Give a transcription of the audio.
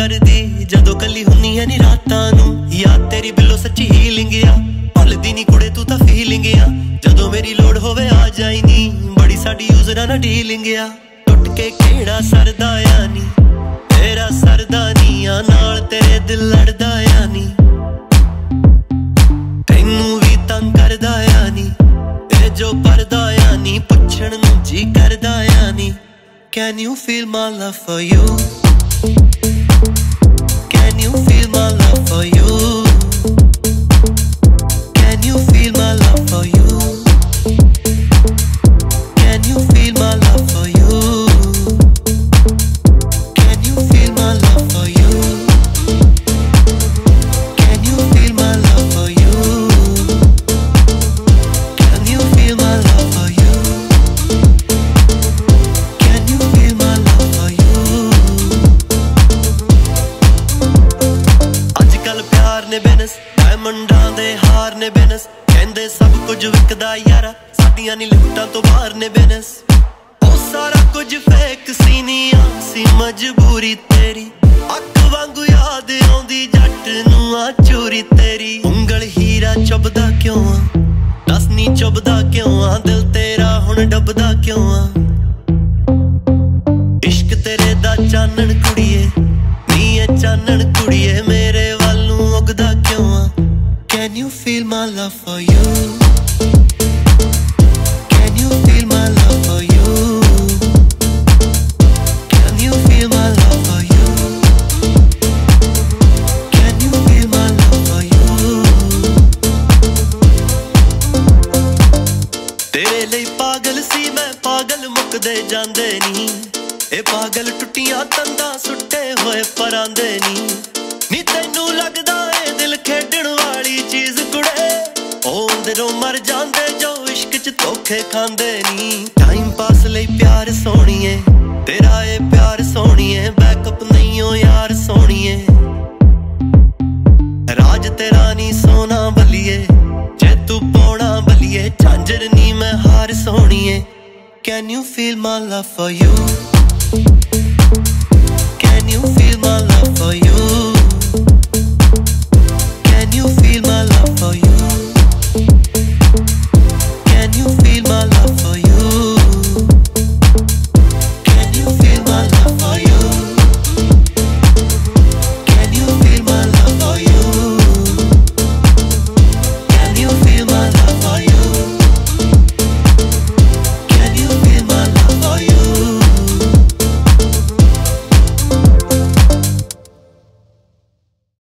करदी जदों कल्ली हुन्नी है नी रातां नूं याद तेरी बिल्लो सच्ची हीलिंग आ भुलदी नी कुड़े तू तां फीलिंग आ जदों मेरी लोड़ होवे आ जाई नी बड़ी साडी यूजरां नाल डीलिंग आ टुट के किहड़ा सरदा आ नी तेरा सरदा नी आ नाल तेरे दिल लड़दा आ नी तैनू भी तंग करदा आ नी ए जो परदा आ नी पुछण नूं जी करदा आ नी Can you feel my love for you? Can you feel my love for you? Can you feel my love for you? Can you feel my love for you? Can you feel my love for you? Can you feel my love for you? Can you feel my love for you? डायमंडां दे हार ने बिनस कहंदे सब कुछ विकदा यारा साडियां नी लिफ्टां तो बाहर ने बिनस ओ सारा कुछ फेक सी नी सी मजबूरी तेरी अख वांगू याद आउंदी जट नूं आ चोरी तेरी उंगल हीरा चुभदा क्यों आ दस नी चुभदा क्यों आ दिल तेरा हुण डबदा क्यों आ इश्क तेरे दा चानण कुड़िए नी ए चानण कुड़िए मेरे वल नूं उगदा क्यों आ Can you feel my love for you? Can you feel my love for you? Can you feel my love for you? Can you feel my love for you? तेरे लिए पागल सी मैं पागल मुकदे जांदे नी ए पागल टुटियां तंदा सुट्टे होए परांदे नी तैनू लगदा ए दिल खेडण वाली चीज कुड़े ओंदरों मर जांदे जो इश्क च धोखे खांदे नी टाइम पास लई प्यार सोहणीए तेरा ए प्यार सोहणीए बैकअप नहीं हो यार सोहणीए राज तेरा नी सोना बलिए जे तू पौना बलिए झांझर नी मैं हार सोहणीए Can you feel my love for you?